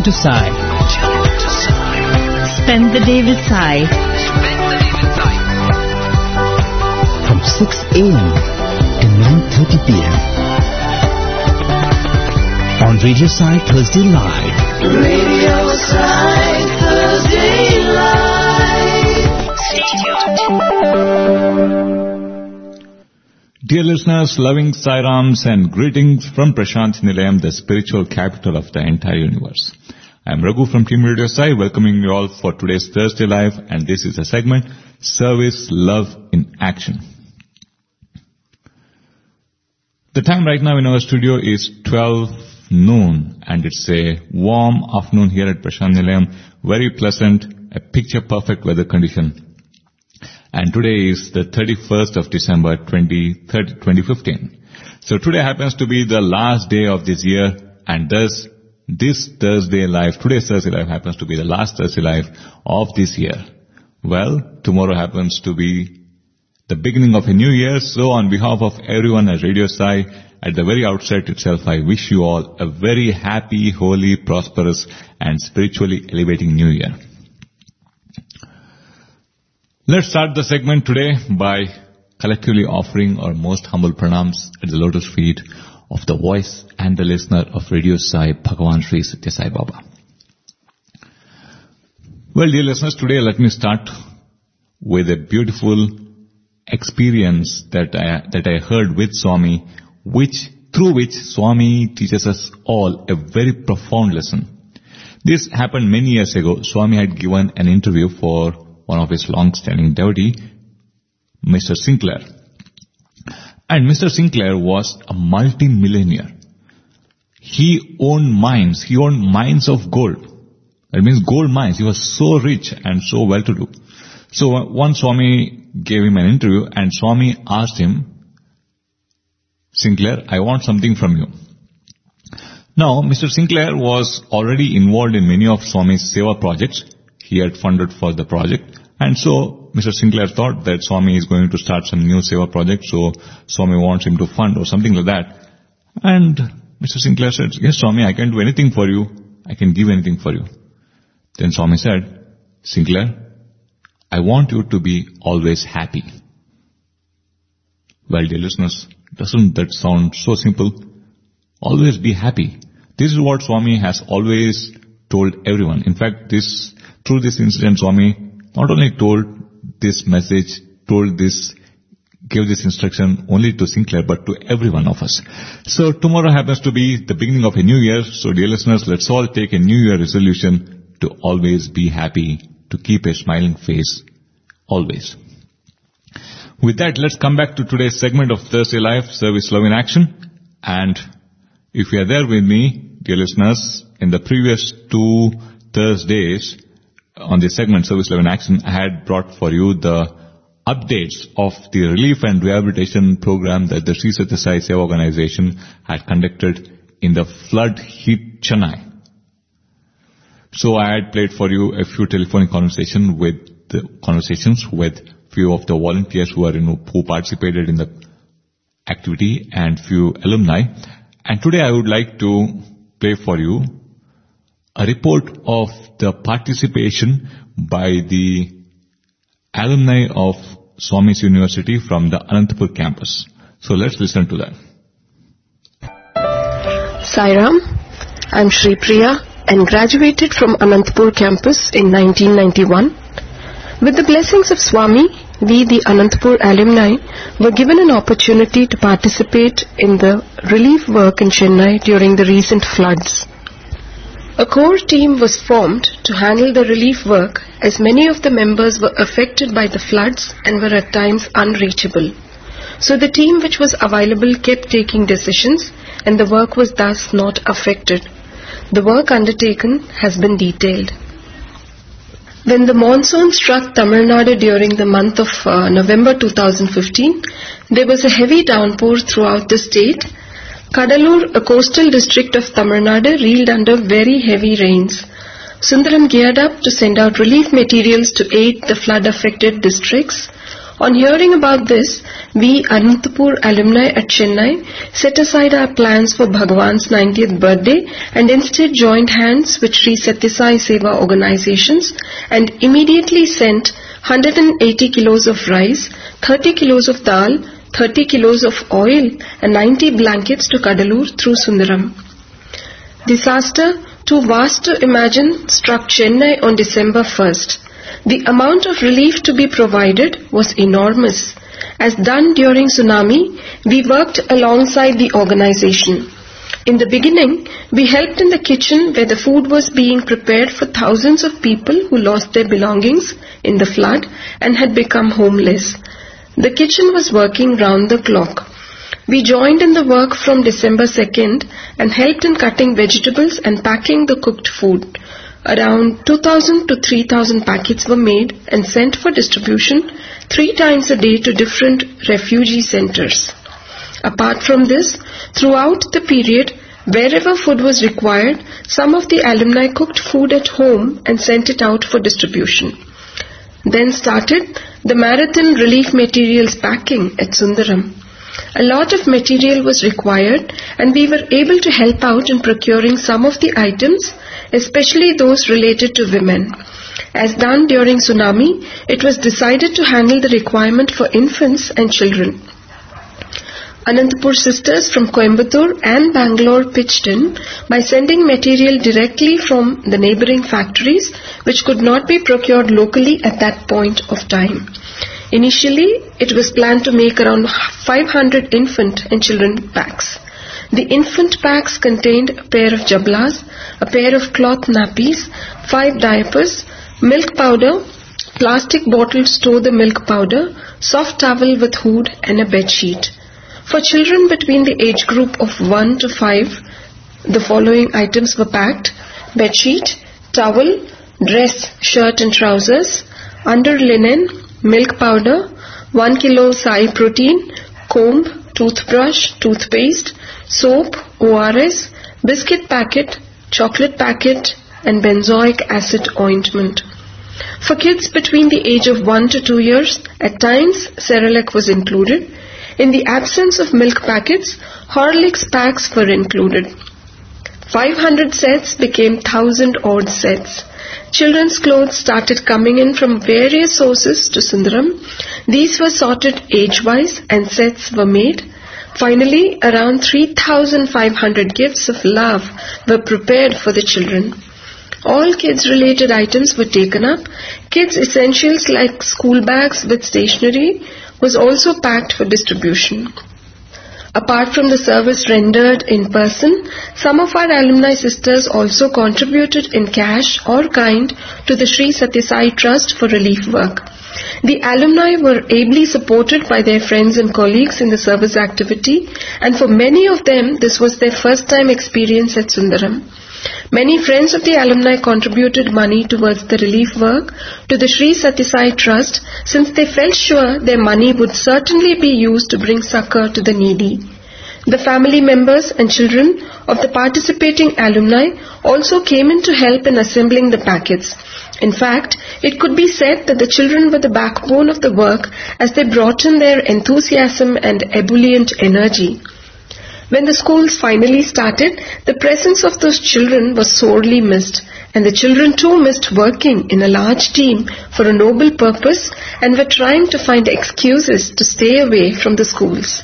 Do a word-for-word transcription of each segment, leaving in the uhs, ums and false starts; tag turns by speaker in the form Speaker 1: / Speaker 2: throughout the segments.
Speaker 1: to Sai.
Speaker 2: Spend the day with Sai.
Speaker 1: From six a.m. to nine thirty p.m. on Radio Sai Thursday Live.
Speaker 3: Radio Sai Thursday Live. Stay tuned.
Speaker 4: Dear listeners, loving Sai Rams and greetings from Prashant Nilayam, the spiritual capital of the entire universe. I am Raghu from Team Radio Sai, welcoming you all for today's Thursday Live, and this is a segment, Service Love in Action. The time right now in our studio is twelve noon, and it's a warm afternoon here at Prashant Nilayam, very pleasant, a picture-perfect weather condition. And today is the thirty-first of December twenty fifteen. So today happens to be the last day of this year, and thus this Thursday Live, today's Thursday Live happens to be the last Thursday Live of this year. Well, tomorrow happens to be the beginning of a new year, so on behalf of everyone at Radio Sai, at the very outset itself, I wish you all a very happy, holy, prosperous and spiritually elevating new year. Let's start the segment today by collectively offering our most humble pranams at the lotus feet of the voice and the listener of Radio Sai, Bhagavan Sri Satya Sai Baba. Well, dear listeners, today let me start with a beautiful experience that I, that I heard with Swami, which, through which Swami teaches us all a very profound lesson. This happened many years ago. Swami had given an interview for one of his long-standing devotee, Mister Sinclair. And Mister Sinclair was a multi-millionaire. He owned mines. He owned mines of gold. That means gold mines. He was so rich and so well-to-do. So one Swami gave him an interview, and Swami asked him, Sinclair, I want something from you. Now, Mister Sinclair was already involved in many of Swami's Seva projects. He had funded for the project. And so Mister Sinclair thought that Swami is going to start some new Seva project, so Swami wants him to fund or something like that. And Mister Sinclair said, yes, Swami, I can do anything for you. I can give anything for you. Then Swami said, Sinclair, I want you to be always happy. Well, dear listeners, doesn't that sound so simple? Always be happy. This is what Swami has always told everyone. In fact, this through this incident, Swami not only told this message, told this, gave this instruction only to Sinclair, but to every one of us. So tomorrow happens to be the beginning of a new year. So dear listeners, let's all take a new year resolution to always be happy, to keep a smiling face, always. With that, let's come back to today's segment of Thursday Live, Service Love in Action. And if you are there with me, dear listeners, in the previous two Thursdays, on the segment Service Love in Action, I had brought for you the updates of the relief and rehabilitation program that the Sri Satya Sai Seva organization had conducted in the flood hit Chennai. So I had played for you a few telephonic conversations with the conversations with few of the volunteers who are in, who participated in the activity and few alumni. And today I would like to play for you a report of the participation by the alumni of Swami's University from the Anantapur campus. So let's listen to that.
Speaker 5: Sai Ram, I'm Shri Priya and graduated from Anantapur campus in nineteen ninety-one. With the blessings of Swami, we, the Anantapur alumni, were given an opportunity to participate in the relief work in Chennai during the recent floods. A core team was formed to handle the relief work, as many of the members were affected by the floods and were at times unreachable. So the team which was available kept taking decisions, and the work was thus not affected. The work undertaken has been detailed. When the monsoon struck Tamil Nadu during the month of uh, November two thousand fifteen, there was a heavy downpour throughout the state. Kadalur, a coastal district of Tamil Nadu, reeled under very heavy rains. Sundaram geared up to send out relief materials to aid the flood-affected districts. On hearing about this, we Anantapur alumni at Chennai set aside our plans for Bhagwan's ninetieth birthday and instead joined hands with Sri Satya Sai Seva organizations and immediately sent one hundred eighty kilos of rice, thirty kilos of dal, thirty kilos of oil and ninety blankets to Kadalur through Sundaram. Disaster, too vast to imagine, struck Chennai on December first. The amount of relief to be provided was enormous. As done during tsunami, we worked alongside the organization. In the beginning, we helped in the kitchen where the food was being prepared for thousands of people who lost their belongings in the flood and had become homeless. The kitchen was working round the clock. We joined in the work from December second and helped in cutting vegetables and packing the cooked food. Around two thousand to three thousand packets were made and sent for distribution three times a day to different refugee centers. Apart from this, throughout the period, wherever food was required, some of the alumni cooked food at home and sent it out for distribution. Then started the marathon relief materials packing at Sundaram. A lot of material was required and we were able to help out in procuring some of the items, especially those related to women. As done during tsunami, it was decided to handle the requirement for infants and children. Anantapur sisters from Coimbatore and Bangalore pitched in by sending material directly from the neighboring factories which could not be procured locally at that point of time. Initially, it was planned to make around five hundred infant and children packs. The infant packs contained a pair of jablas, a pair of cloth nappies, five diapers, milk powder, plastic bottle to store the milk powder, soft towel with hood and a bed sheet. For children between the age group of one to five, the following items were packed: bed sheet, towel, dress, shirt and trousers, under linen, milk powder, one kilo sai protein, comb, toothbrush, toothpaste, soap, O R S, biscuit packet, chocolate packet and benzoic acid ointment. For kids between the age of one to two years, at times Cerelac was included. In the absence of milk packets, Horlicks packs were included. five hundred sets became one thousand odd sets. Children's clothes started coming in from various sources to Sundaram. These were sorted age-wise and sets were made. Finally, around three thousand five hundred gifts of love were prepared for the children. All kids-related items were taken up. Kids' essentials like school bags with stationery was also packed for distribution. Apart from the service rendered in person, some of our alumni sisters also contributed in cash or kind to the Sri Satya Sai Trust for relief work. The alumni were ably supported by their friends and colleagues in the service activity, and for many of them this was their first time experience at Sundaram. Many friends of the alumni contributed money towards the relief work to the Sri Satya Sai Trust, since they felt sure their money would certainly be used to bring succor to the needy. The family members and children of the participating alumni also came in to help in assembling the packets. In fact, it could be said that the children were the backbone of the work as they brought in their enthusiasm and ebullient energy. When the schools finally started, the presence of those children was sorely missed, and the children too missed working in a large team for a noble purpose and were trying to find excuses to stay away from the schools.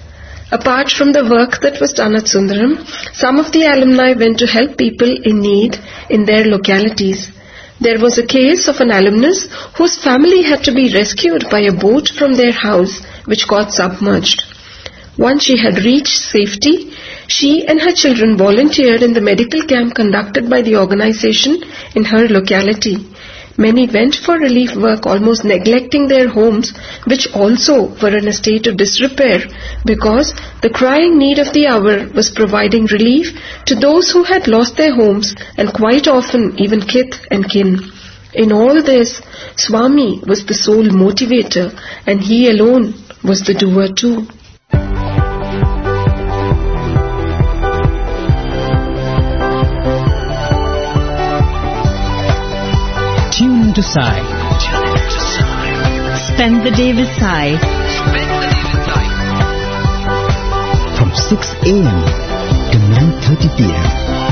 Speaker 5: Apart from the work that was done at Sundaram, some of the alumni went to help people in need in their localities. There was a case of an alumnus whose family had to be rescued by a boat from their house which got submerged. Once she had reached safety, she and her children volunteered in the medical camp conducted by the organization in her locality. Many went for relief work, almost neglecting their homes, which also were in a state of disrepair, because the crying need of the hour was providing relief to those who had lost their homes and quite often even kith and kin. In all this, Swami was the sole motivator, and he alone was the doer too.
Speaker 1: Tune to Sai.
Speaker 2: Spend the day with Sai.
Speaker 1: From six a.m. to nine thirty p.m.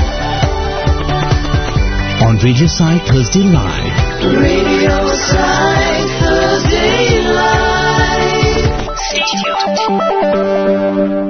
Speaker 1: on Radio Sai Thursday Live.
Speaker 3: Radio Sai Thursday Live. Stay tuned.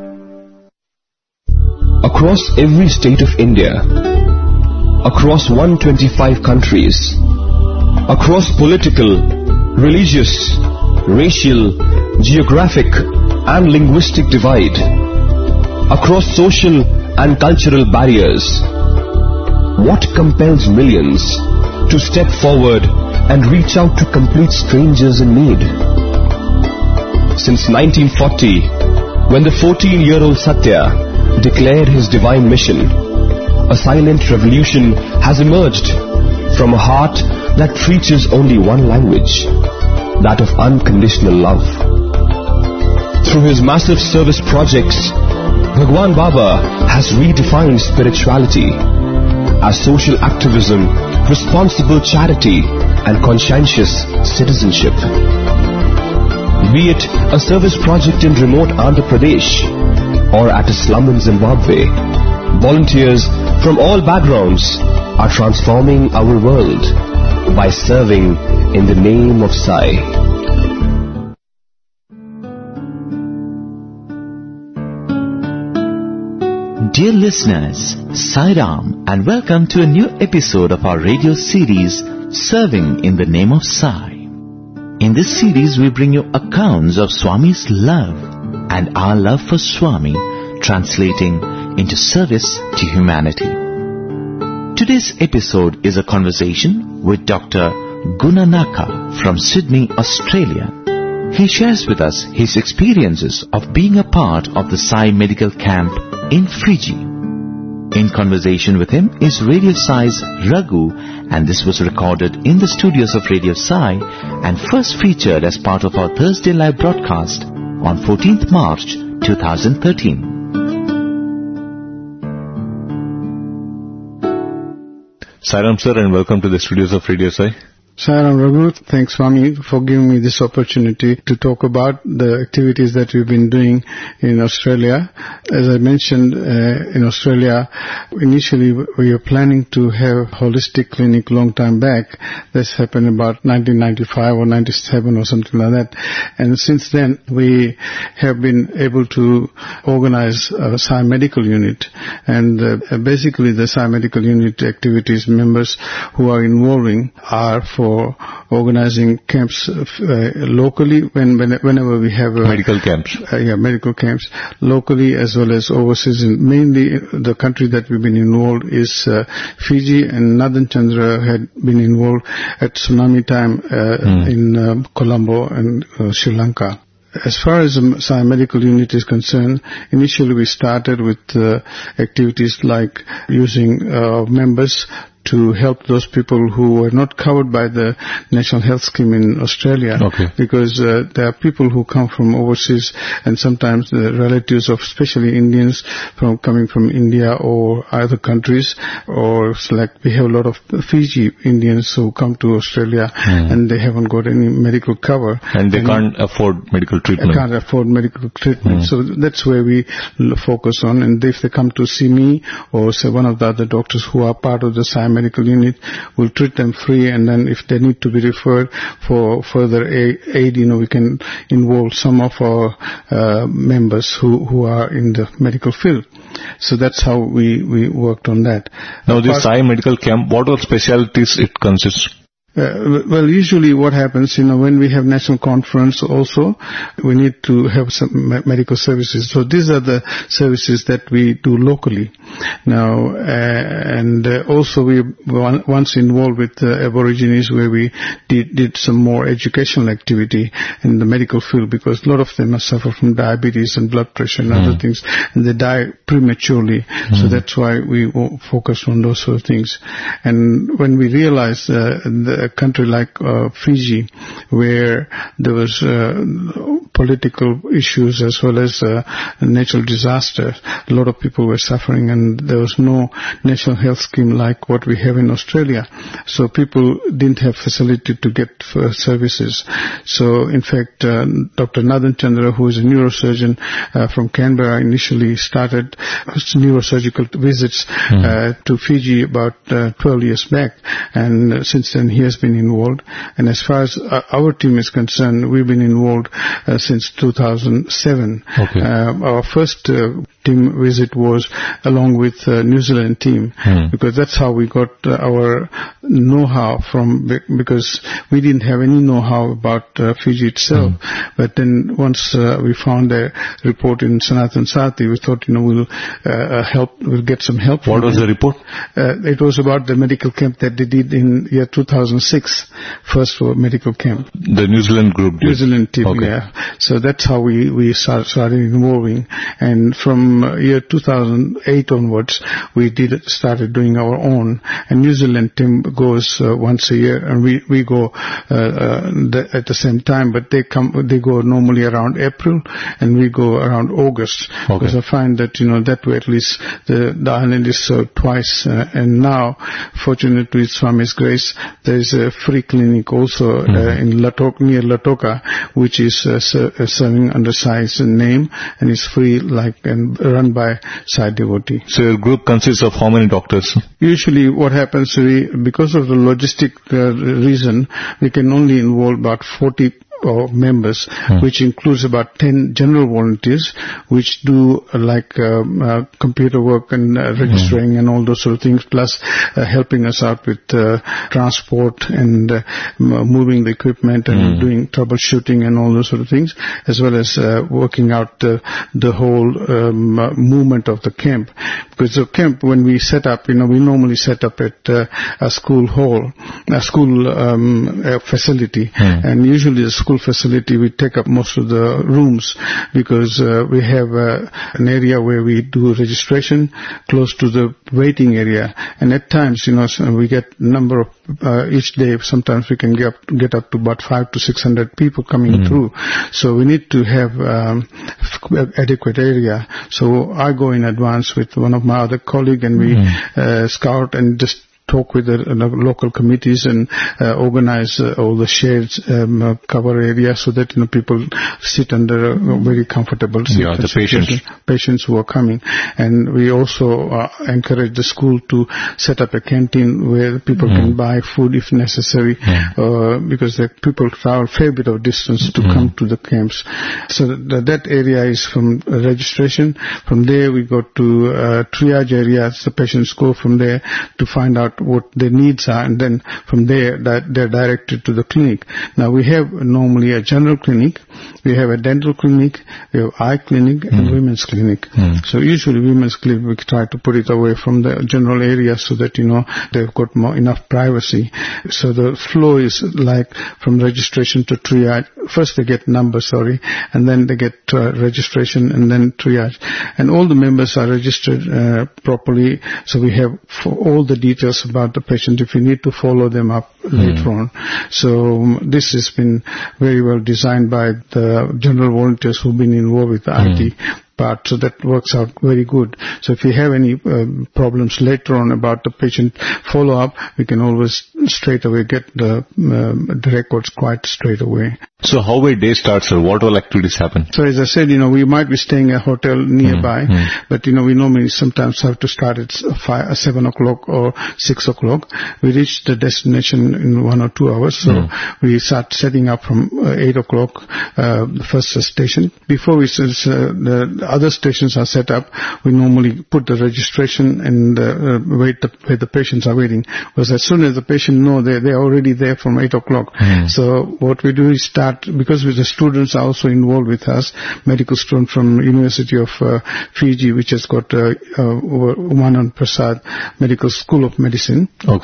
Speaker 6: Across every state of India, across one hundred twenty-five countries, across political, religious, racial, geographic and linguistic divide, across social and cultural barriers, what compels millions to step forward and reach out to complete strangers in need? Since nineteen forty, when the fourteen-year-old Satya declared his divine mission, a silent revolution has emerged from a heart that preaches only one language, that of unconditional love. Through his massive service projects, Bhagwan Baba has redefined spirituality as social activism, responsible charity and conscientious citizenship. Be it a service project in remote Andhra Pradesh or at a slum in Zimbabwe, volunteers from all backgrounds are transforming our world by serving in the name of Sai.
Speaker 7: Dear listeners, Sai Ram and welcome to a new episode of our radio series, Serving in the Name of Sai. In this series, we bring you accounts of Swami's love and our love for Swami, translating into service to humanity. Today's episode is a conversation with Doctor Gunanaka from Sydney, Australia. He shares with us his experiences of being a part of the Sai Medical Camp in Fiji. In conversation with him is Radio Sai's Raghu, and this was recorded in the studios of Radio Sai and first featured as part of our Thursday live broadcast on fourteenth March twenty thirteen.
Speaker 4: Sairam sir, and welcome to the studios of Radio Sai.
Speaker 8: Sairam Raghu, thanks Swami for giving me this opportunity to talk about the activities that we've been doing in Australia. As I mentioned, uh, in Australia, initially we were planning to have a holistic clinic long time back. This happened about nineteen ninety-five or ninety-seven or something like that. And since then, we have been able to organize a Sai Medical Unit. And uh, basically the Sai Medical Unit activities members who are involving are for organizing camps uh, locally when, when whenever we have uh,
Speaker 4: medical camps.
Speaker 8: Uh, yeah, medical camps locally as well as overseas. And mainly the country that we've been involved is uh, Fiji, and Nathan Chandra had been involved at tsunami time uh, mm. in uh, Colombo and uh, Sri Lanka. As far as the Sai Medical Unit is concerned, initially we started with uh, activities like using uh, members to help those people who were not covered by the National Health Scheme in Australia.
Speaker 4: Okay.
Speaker 8: Because uh, there are people who come from overseas, and sometimes the relatives of especially Indians from coming from India or other countries, or like we have a lot of Fiji Indians who come to Australia mm. and they haven't got any medical cover.
Speaker 4: And they and can't afford medical treatment.
Speaker 8: They can't afford medical treatment. Mm. So that's where we focus on. And if they come to see me or say one of the other doctors who are part of the Sai Medical Unit, will treat them free, and then if they need to be referred for further aid, you know, we can involve some of our uh, members who, who are in the medical field. So that's how we, we worked on that.
Speaker 4: Now, this Sai Medical Camp, what all specialties it consists?
Speaker 8: Uh, well, usually what happens, you know, when we have national conference also, we need to have some me- medical services. So these are the services that we do locally. Now, uh, and uh, also we were once involved with the Aborigines where we did, did some more educational activity in the medical field, because a lot of them suffer from diabetes and blood pressure and mm. other things, and they die prematurely. Mm. So that's why we focus on those sort of things. And when we realized uh, the a country like uh, Fiji, where there was uh, political issues as well as uh, natural disasters. A lot of people were suffering, and there was no national health scheme like what we have in Australia. So people didn't have facility to get uh, services. So in fact, uh, Doctor Nathan Chandra, who is a neurosurgeon uh, from Canberra, initially started neurosurgical visits mm. uh, to Fiji about uh, twelve years back, and uh, since then he has been involved. And as far as uh, our team is concerned, we've been involved uh, since two thousand seven. Okay. Uh, our first uh, team visit was along with uh, New Zealand team mm. because that's how we got uh, our know-how from, because we didn't have any know-how about uh, Fiji itself. Mm. But then once uh, we found a report in Sanathan Sathi, we thought, you know, we'll uh, help, we'll get some help.
Speaker 4: What was
Speaker 8: them.
Speaker 4: the report?
Speaker 8: Uh, it was about the medical camp that they did in year two thousand six, first medical camp.
Speaker 4: The New Zealand group did?
Speaker 8: New Zealand team, okay. Yeah. So that's how we, we start, started involving. And from uh, year two thousand eight onwards, we did started doing our own. And New Zealand team goes uh, once a year, and we, we go uh, uh, the, at the same time, but they come, they go normally around April, and we go around August. Okay. Because I find that, you know, that way at least the, the island is served twice. Uh, and now, fortunately, with Swami's grace, there is a free clinic also mm-hmm. uh, in Latok, near Latoka, which is uh, ser- uh, serving under Sai's name, and is free, like, and run by Sai devotee.
Speaker 4: So your group consists of how many doctors?
Speaker 8: Usually what happens, we, because of the logistic uh, reason, we can only involve about forty or members, hmm. which includes about ten general volunteers, which do uh, like um, uh, computer work and uh, registering hmm. and all those sort of things, plus uh, helping us out with uh, transport and uh, moving the equipment and hmm. doing troubleshooting and all those sort of things, as well as uh, working out the, the whole um, uh, movement of the camp. Because the camp, when we set up, you know, we normally set up at uh, a school hall, a school um, a facility, hmm. and usually the school facility we take up most of the rooms, because uh, we have uh, an area where we do registration close to the waiting area, and at times, you know, so we get number of uh, each day, sometimes we can get up, get up to about five to six hundred people coming mm-hmm. through. So we need to have um, adequate area. So I go in advance with one of my other colleagues, and we mm-hmm. uh, scout and just talk with the uh, local committees and uh, organize uh, all the shades um, uh, cover area, so that, you know, people sit under a very comfortable
Speaker 4: yeah, the patients
Speaker 8: patients who are coming. And we also uh, encourage the school to set up a canteen where people mm. can buy food if necessary, mm. uh, because the people travel a fair bit of distance to mm. come to the camps. So that, that area is from uh, registration. From there we go to uh, triage areas. The patients go from there to find out what their needs are, and then from there that they're directed to the clinic. Now we have normally a general clinic, we have a dental clinic, we have eye clinic, mm. and women's clinic. Mm. So usually women's clinic, we try to put it away from the general area so that, you know, they've got more, enough privacy. So the flow is like from registration to triage. First they get number, sorry, and then they get uh, registration and then triage. And all the members are registered uh, properly, so we have for all the details about the patient if we need to follow them up mm. later on. So um, this has been very well designed by the general volunteers who've been involved with the mm. I T part, so that works out very good. So if you have any uh, problems later on about the patient follow-up, we can always straight away get the, uh, the records quite straight away.
Speaker 4: So how a day starts, or what all activities happen?
Speaker 8: So as I said, you know, we might be staying at a hotel nearby, mm, mm. but, you know, we normally sometimes have to start at five, seven o'clock or six o'clock. We reach the destination in one or two hours, so mm. we start setting up from uh, eight o'clock, uh, the first station. Before we, uh, the other stations are set up, we normally put the registration and uh, wait the, where the patients are waiting. Because as soon as the patient know they they're already there from eight o'clock. Mm. So what we do is start, because with the students are also involved with us, medical students from University of uh, Fiji, which has got uh, uh, Umanand Prasad Medical School of Medicine.
Speaker 4: Okay.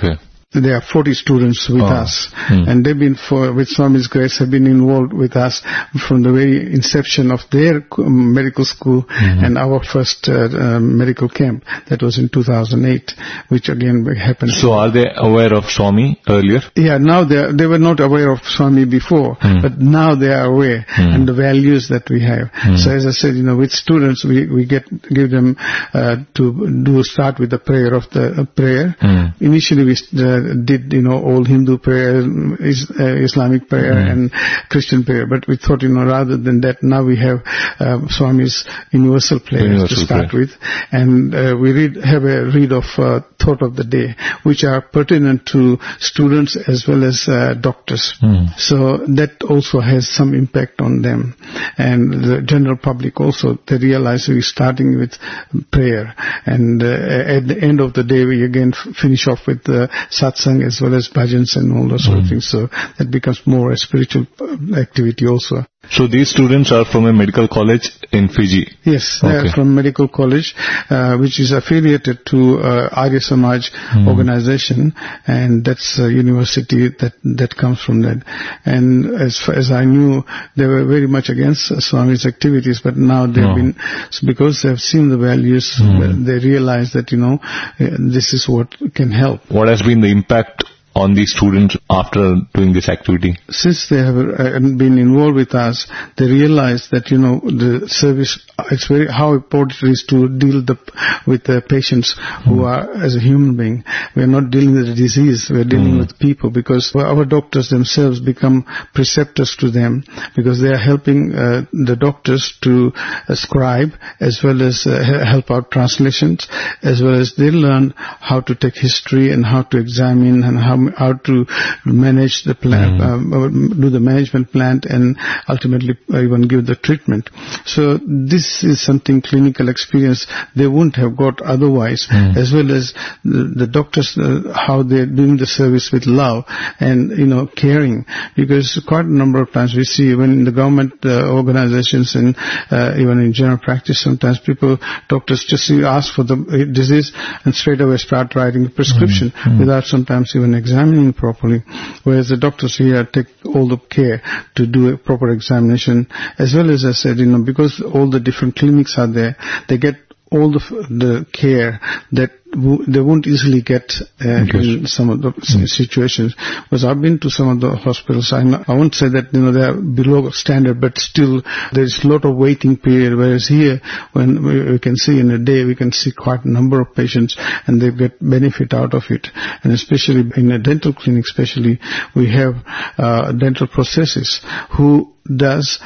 Speaker 8: there are forty students with
Speaker 4: Oh.
Speaker 8: us,
Speaker 4: Hmm.
Speaker 8: and they've been, for, with Swami's grace, have been involved with us from the very inception of their um, medical school and our first uh, uh, medical camp. That was in two thousand eight, which again happened.
Speaker 4: So are they aware of Swami earlier?
Speaker 8: Yeah, now they they were not aware of Swami before,
Speaker 4: Hmm.
Speaker 8: but now they are aware and the values that we have. So as I said, you know, with students we we get give them uh, to do start with the prayer of the uh, prayer.
Speaker 4: Hmm.
Speaker 8: Initially we uh, did you know all Hindu prayer, is, uh, Islamic prayer and Christian prayer, but we thought you know rather than that now we have uh, Swami's universal prayers
Speaker 4: Universal
Speaker 8: to start
Speaker 4: prayer.
Speaker 8: with, and uh, we read have a read of uh, thought of the day, which are pertinent to students as well as uh, doctors. So that also has some impact on them, and the general public also, they realize we're starting with prayer, and uh, at the end of the day we again f- finish off with the satsang as well as bhajans and all those sort of things. So that becomes more a spiritual uh, activity also.
Speaker 4: So these students are from a medical college in Fiji.
Speaker 8: Yes, they
Speaker 4: Okay.
Speaker 8: are from Medical College, uh, which is affiliated to uh, Arya Samaj organization, and that's a university that that comes from that. And as far as I knew, they were very much against Swami's activities, but now they've
Speaker 4: No.
Speaker 8: been, because they've seen the values, they realize that, you know, uh, this is what can help.
Speaker 4: What has been the impact on these students after doing this activity?
Speaker 8: Since they have uh, been involved with us, they realize that, you know, the service, it's very, how important it is to deal the, with the patients who are, as a human being. We are not dealing with the disease, we are dealing with people, because our doctors themselves become preceptors to them, because they are helping uh, the doctors to uh, scribe, as well as uh, he- help out translations, as well as they learn how to take history and how to examine and how how to manage the plan, um, uh, do the management plan, and ultimately uh, even give the treatment. So this is something clinical experience they wouldn't have got otherwise, as well as the, the doctors, uh, how they're doing the service with love and, you know, caring. Because quite a number of times we see when in the government uh, organizations and uh, even in general practice, sometimes people, doctors just ask for the uh, disease and straight away start writing a prescription without sometimes even examining properly, whereas the doctors here take all the care to do a proper examination, as well as I said, you know, because all the different clinics are there, they get all the f- the care that w- they won't easily get uh, in some of the s- situations. Because I've been to some of the hospitals, I, know, I won't say that, you know, they are below standard, but still there's a lot of waiting period, whereas here, when we, we can see in a day, we can see quite a number of patients and they get benefit out of it. And especially in a dental clinic, especially, we have uh, dental processes who does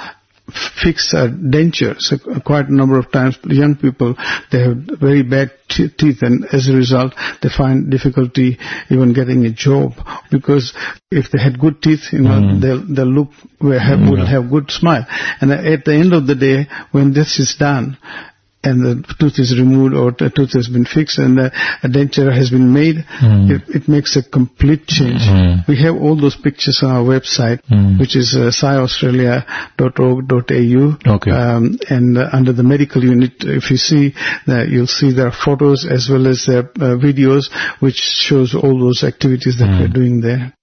Speaker 8: fix a denture. So quite a number of times young people, they have very bad t- teeth, and as a result they find difficulty even getting a job, because if they had good teeth, you know, mm. they'll, they'll look, will have, mm. will have good smile. And at the end of the day, when this is done, and the tooth is removed or the tooth has been fixed and the, a denture has been made, mm. it, it makes a complete change. Mm. We have all those pictures on our website, mm. which is uh, sai australia dot org dot a u.
Speaker 4: Okay.
Speaker 8: Um, and uh, under the medical unit, if you see, uh, you'll see there are photos as well as uh, uh, videos which shows all those activities that mm. we're doing there.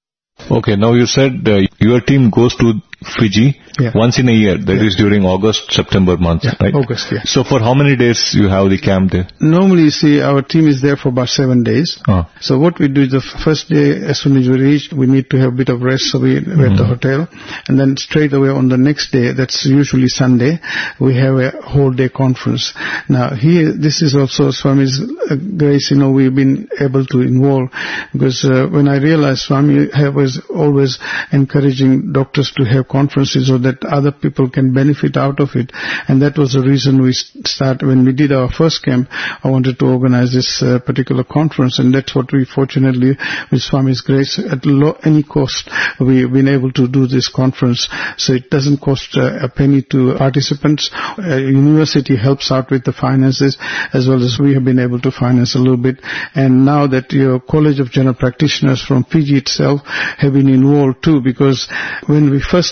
Speaker 4: Okay, now you said uh, your team goes to Fiji
Speaker 8: Yeah.
Speaker 4: once in a year, that
Speaker 8: Yeah.
Speaker 4: is during August, September month,
Speaker 8: Yeah,
Speaker 4: right?
Speaker 8: August, yeah.
Speaker 4: So for how many days you have the camp there?
Speaker 8: Normally, you see, our team is there for about seven days.
Speaker 4: Oh.
Speaker 8: So what we do is the f- first day, as soon as we reach, we need to have a bit of rest, so we, we're at the hotel. And then straight away on the next day, that's usually Sunday, we have a whole day conference. Now here, this is also Swami's uh, grace, you know, we've been able to involve, because uh, when I realized Swami have, was always encouraging doctors to have conferences so that other people can benefit out of it. And that was the reason we start, when we did our first camp, I wanted to organize this uh, particular conference, and that's what we fortunately, with Swami's grace, at low, any cost, we've been able to do this conference. So it doesn't cost uh, a penny to participants. Uh, university helps out with the finances, as well as we have been able to finance a little bit. And now that your College of General Practitioners from Fiji itself have been involved too, because when we first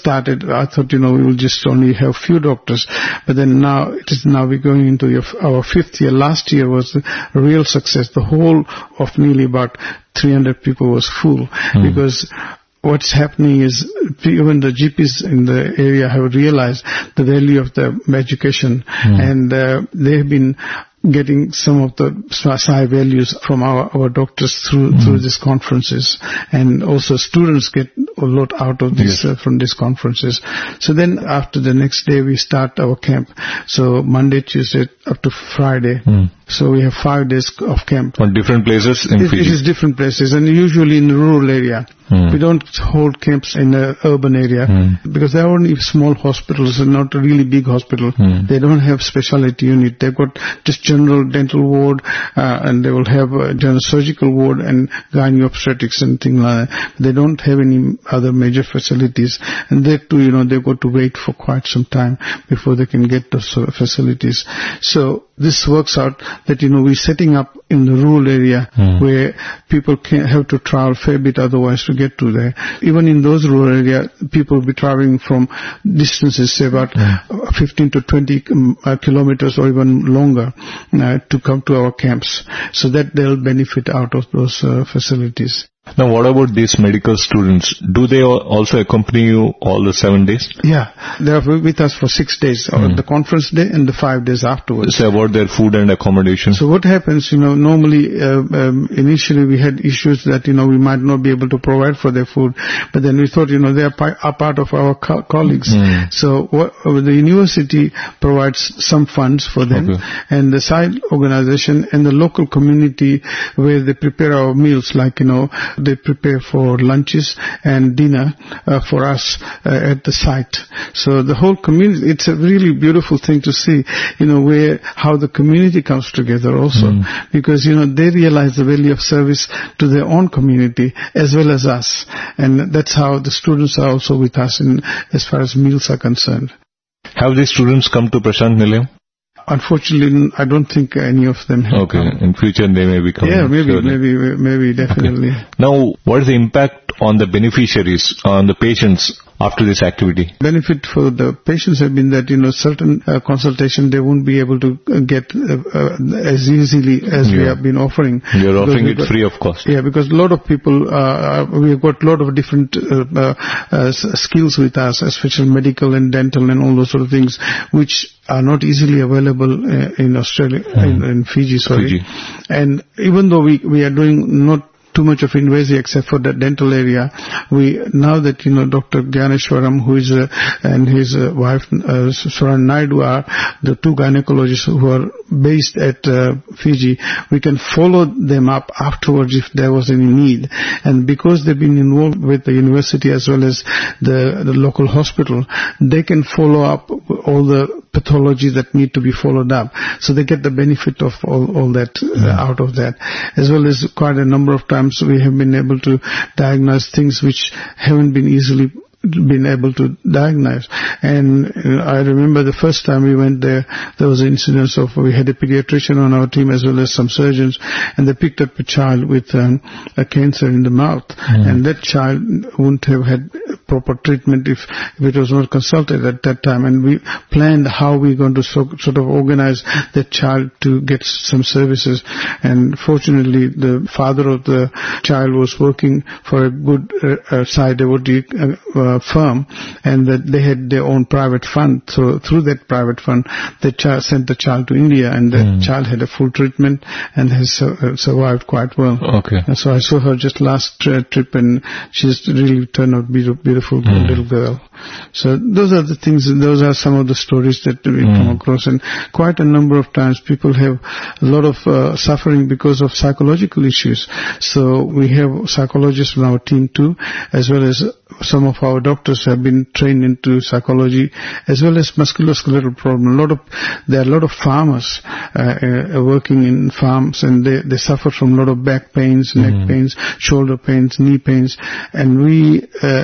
Speaker 8: started, I thought, you know, we will just only have few doctors. But then now, it is now we're going into our fifth year. Last year was a real success. The whole of nearly about three hundred people was full mm. because what's happening is even the G Ps in the area have realized the value of the education mm. and uh, they've been getting some of the high values from our, our doctors through mm. through these conferences, and also students get a lot out of this yes. uh, from these conferences. So then after the next day we start our camp. So Monday, Tuesday up to Friday. Mm. So we have five days of camp.
Speaker 4: On different places in
Speaker 8: it,
Speaker 4: Fiji?
Speaker 8: It is different places, and usually in the rural area. Mm. We don't hold camps in the urban area mm. because they're only small hospitals and not a really big hospital. Mm. They don't have specialty unit. They've got just general dental ward, uh, and they will have a general surgical ward and gynae obstetrics and things like that. They don't have any other major facilities, and they too, you know, they've got to wait for quite some time before they can get those facilities. So this works out that, you know, we're setting up in the rural area mm. where people can have to travel a fair bit otherwise to get to there. Even in those rural areas, people will be traveling from distances, say about mm. fifteen to twenty um, uh, kilometers or even longer uh, to come to our camps, so that they'll benefit out of those uh, facilities.
Speaker 4: Now, what about these medical students? Do they also accompany you all the seven days?
Speaker 8: Yeah, they are with us for six days, mm. the conference day and the five days afterwards.
Speaker 4: So about their food and accommodation?
Speaker 8: So what happens, you know, normally, uh, um, initially we had issues that, you know, we might not be able to provide for their food, but then we thought, you know, they are, pi- are part of our co- colleagues. Mm. So what, uh, the university provides some funds for them, okay. and the side organization and the local community where they prepare our meals, like, you know, they prepare for lunches and dinner uh, for us uh, at the site. So the whole community, it's a really beautiful thing to see, you know, where, how the community comes together also. Mm. Because, you know, they realize the value of service to their own community as well as us. And that's how the students are also with us in, as far as meals are concerned.
Speaker 4: Have these students come to Prashant Nilayam?
Speaker 8: Unfortunately, I don't think any of them have
Speaker 4: Okay,
Speaker 8: come.
Speaker 4: In future they may be coming.
Speaker 8: Yeah, maybe,
Speaker 4: surely.
Speaker 8: maybe, maybe, definitely.
Speaker 4: Okay. Now, what is the impact on the beneficiaries, on the patients after this activity?
Speaker 8: Benefit for the patients have been that, you know, certain uh, consultation they won't be able to uh, get uh, uh, as easily as yeah. we have been offering.
Speaker 4: You're offering it
Speaker 8: got,
Speaker 4: free of cost.
Speaker 8: Yeah, because a lot of people, uh, we've got a lot of different uh, uh, uh, skills with us, especially medical and dental and all those sort of things, which are not easily available uh, in Australia, mm. in, in Fiji, sorry.
Speaker 4: Fiji.
Speaker 8: And even though we, we are doing not too much of invasive except for the dental area, we, now that, you know, Doctor Gyaneshwaram, who is, uh, and his uh, wife, uh, Swaran Naidu are the two gynecologists who are based at uh, Fiji, we can follow them up afterwards if there was any need. And because they've been involved with the university as well as the, the local hospital, they can follow up all the pathology that need to be followed up. So they get the benefit of all, all that uh, yeah. out of that. As well as quite a number of times we have been able to diagnose things which haven't been easily been able to diagnose. And uh, I remember the first time we went there, there was an incident of, we had a pediatrician on our team as well as some surgeons, and they picked up a child with um, a cancer in the mouth, mm. and that child wouldn't have had proper treatment if, if it was not consulted at that time. And we planned how we're going to so, sort of organize that child to get some services. And fortunately, the father of the child was working for a good uh, uh, side devotee uh, uh, firm, and that they had their own private fund. So through that private fund, the child sent the child to India, and the mm. child had a full treatment and has uh, survived quite well.
Speaker 4: Okay.
Speaker 8: And so I saw her just last uh, trip, and she's really turned out beautiful, beautiful mm. little girl. So those are the things, those are some of the stories that we mm. come across, and quite a number of times people have a lot of uh, suffering because of psychological issues. So we have psychologists on our team too, as well as some of our doctors have been trained into psychology, as well as musculoskeletal problem. A lot of, there are a lot of farmers uh, uh, working in farms, and they, they suffer from a lot of back pains, neck mm. pains, shoulder pains, knee pains, and we uh, as team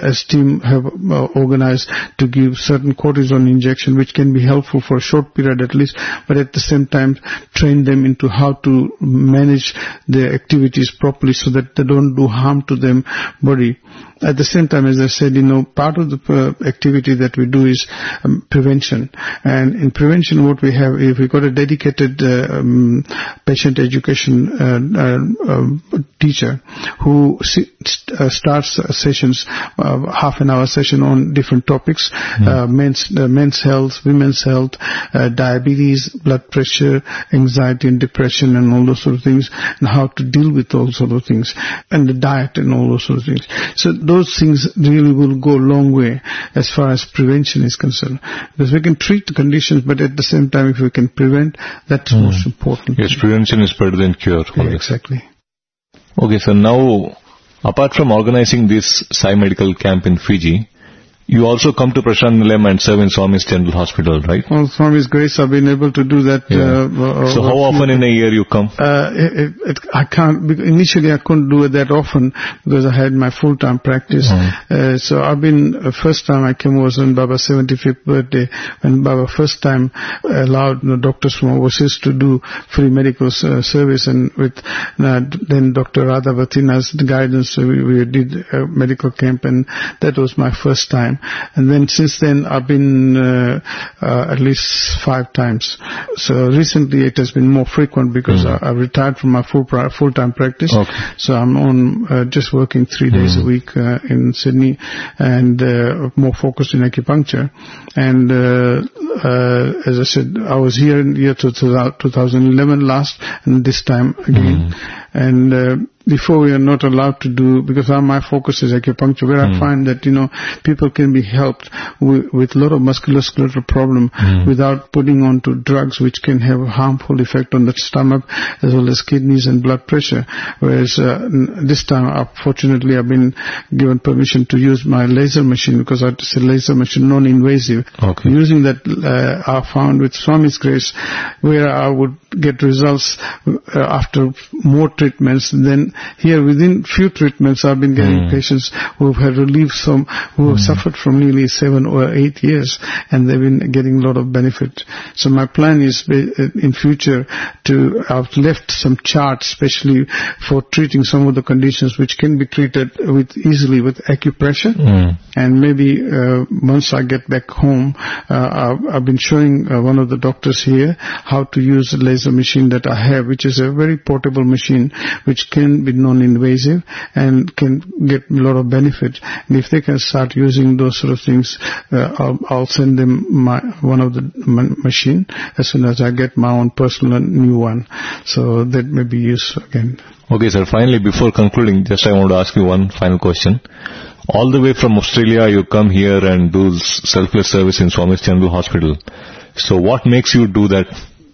Speaker 8: them have uh, organized to give certain cortisone injection, which can be helpful for a short period at least, but at the same time train them into how to manage their activities properly so that they don't do harm to them body. At the same time, as I said, you know, part of the uh, activity that we do is um, prevention. And in prevention, what we have, if we got a dedicated uh, um, patient education uh, uh, uh, teacher who si- uh, starts uh, sessions, uh, half an hour session on different topics, mm. uh, men's uh, men's health, women's health, uh, diabetes, blood pressure, anxiety and depression, and all those sort of things, and how to deal with all sort of things, and the diet and all those sort of things. So those things really will go a long way as far as prevention is concerned. Because we can treat the conditions, but at the same time, if we can prevent, that's mm. most important.
Speaker 2: Yes, prevention is better than cure.
Speaker 8: Yeah, exactly.
Speaker 2: Okay, so now, apart from organizing this Sai Medical Camp in Fiji, you also come to Prashant Nilayam and serve in Swami's General Hospital, right?
Speaker 8: Well, Swami's grace, I've been able to do that.
Speaker 2: Yeah. Uh, so how often in a year you come?
Speaker 8: Uh, it, it, I can't, initially I couldn't do it that often because I had my full-time practice. Mm-hmm. Uh, so I've been, uh, first time I came was on Baba's seventy-fifth birthday, when Baba first time allowed the doctors from overseas to do free medical uh, service, and with uh, then Doctor Radha Vatina's guidance, so we, we did a medical camp, and that was my first time. And then since then I've been uh, uh, at least five times. So recently it has been more frequent because mm. I, I retired from my full pri- full-time practice. Okay. So I'm on uh, just working three days mm. a week uh, in Sydney, and uh, more focused in acupuncture. And uh, uh, as I said, I was here in the year two thousand eleven last, and this time again. Mm. And uh, before we are not allowed to do, because my focus is acupuncture, where mm. I find that, you know, people can be helped with, with a lot of musculoskeletal problem mm. without putting on to drugs which can have a harmful effect on the stomach as well as kidneys and blood pressure. Whereas uh, this time, unfortunately, I've been given permission to use my laser machine, because it's a laser machine, non-invasive.
Speaker 2: Okay.
Speaker 8: Using that, uh, I found with Swami's grace, where I would get results uh, after more treatments. Then here, within few treatments, I've been getting mm. patients who have had relief from, who have mm. suffered from nearly seven or eight years, and they've been getting a lot of benefit. So my plan is in future to, I've left some charts, especially for treating some of the conditions which can be treated with easily with acupressure. Mm. And maybe uh, once I get back home, uh, I've, I've been showing uh, one of the doctors here how to use the laser machine that I have, which is a very portable machine, which can be non-invasive and can get a lot of benefit. And if they can start using those sort of things, uh, I'll, I'll send them my, one of the m- machine as soon as I get my own personal new one. So that may be used again.
Speaker 2: Okay, sir. Finally, before concluding, just I want to ask you one final question. All the way from Australia, you come here and do selfless service in Swami's General Hospital. So what makes you do that?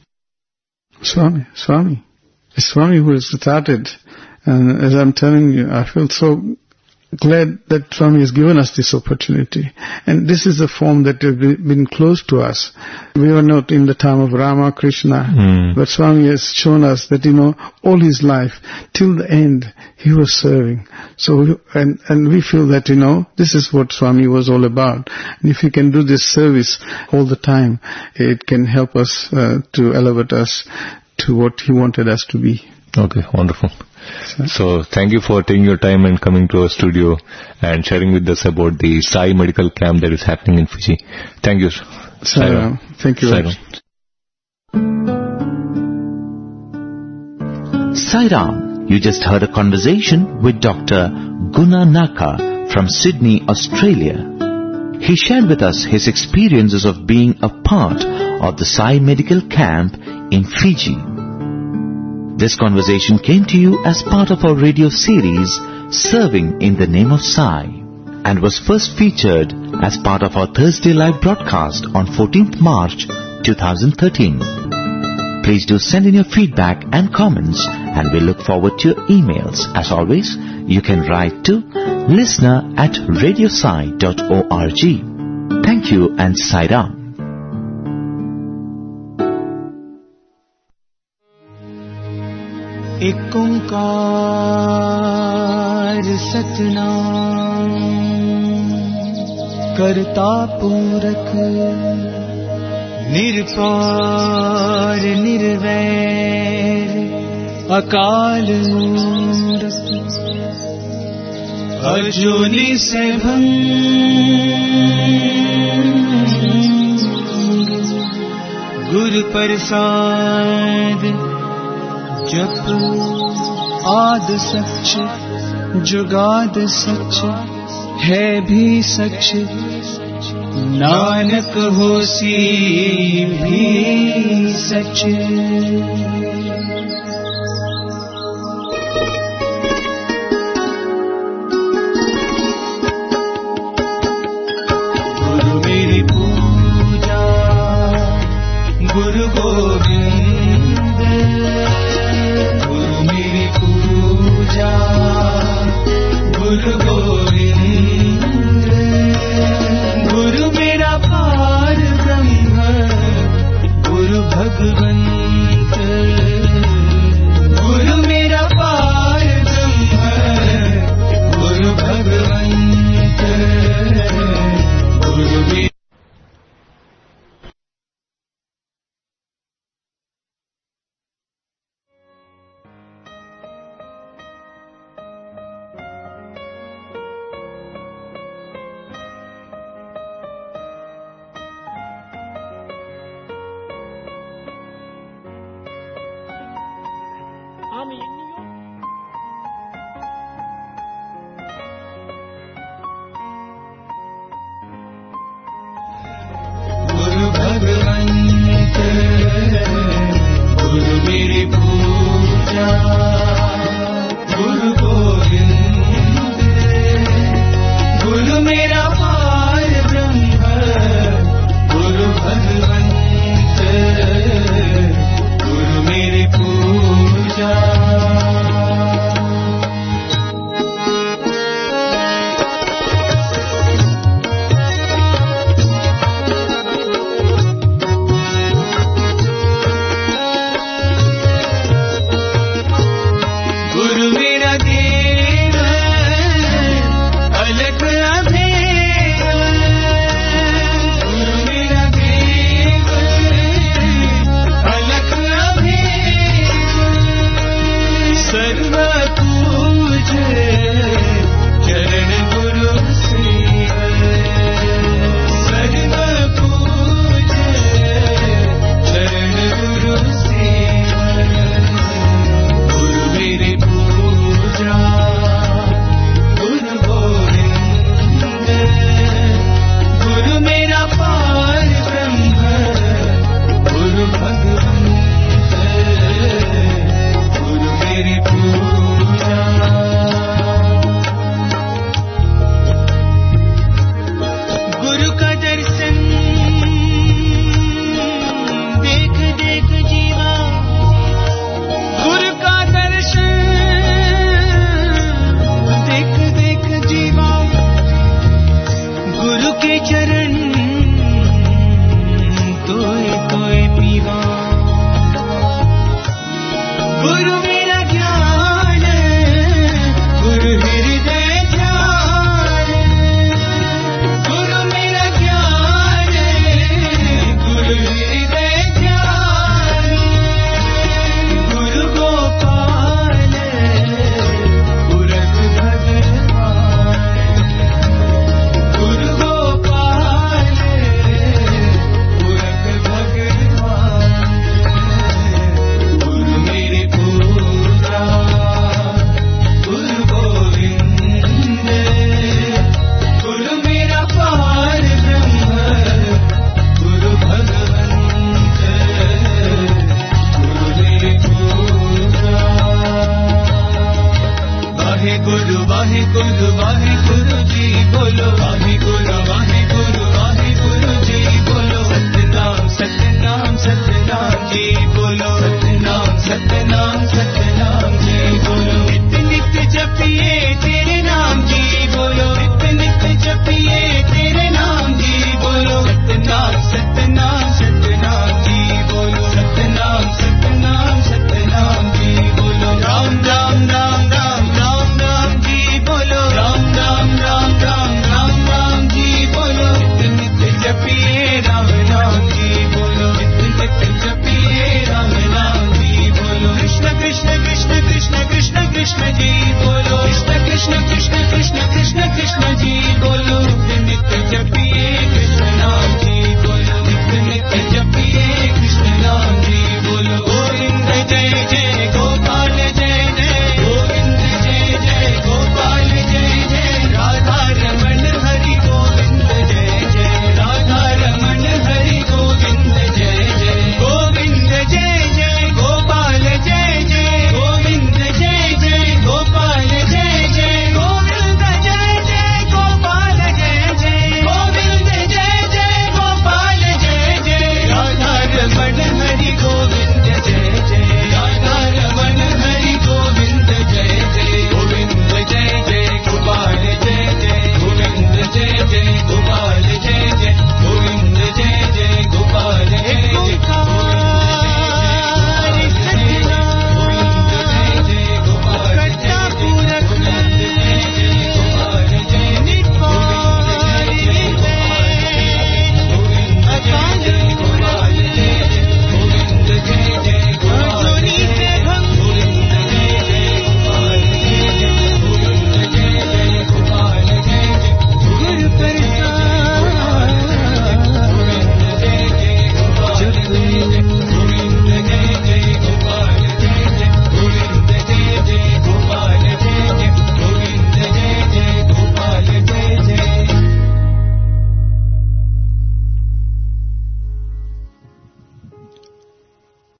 Speaker 8: Swami, Swami. It's Swami who has started. And as I'm telling you, I feel so glad that Swami has given us this opportunity. And this is a form that has been close to us. We were not in the time of Rama, Krishna, mm. but Swami has shown us that, you know, all his life, till the end, he was serving. So, and, and we feel that, you know, this is what Swami was all about. And if he can do this service all the time, it can help us uh, to elevate us to what he wanted us to be.
Speaker 2: Okay, wonderful. So, thank you for taking your time and coming to our studio and sharing with us about the Sai Medical Camp that is happening in Fiji. Thank you.
Speaker 8: Sairam. Thank you.
Speaker 2: Sairam.
Speaker 7: Sairam, you just heard a conversation with Doctor Guna Naka from Sydney, Australia. He shared with us his experiences of being a part of the Sai Medical Camp in Fiji. This conversation came to you as part of our radio series, Serving in the Name of Sai, and was first featured as part of our Thursday live broadcast on fourteenth March twenty thirteen. Please do send in your feedback and comments, and we look forward to your emails. As always, you can write to listener at radiosai dot org. Thank you and Sairam.
Speaker 3: एक ओंकार सतनाम
Speaker 9: करता पूरक निरपार निर्वैर अकाल मूरत अजूनी से भंग गुरु प्रसाद जप आद सच जुगाद सच है भी सच नानक होसी भी सच।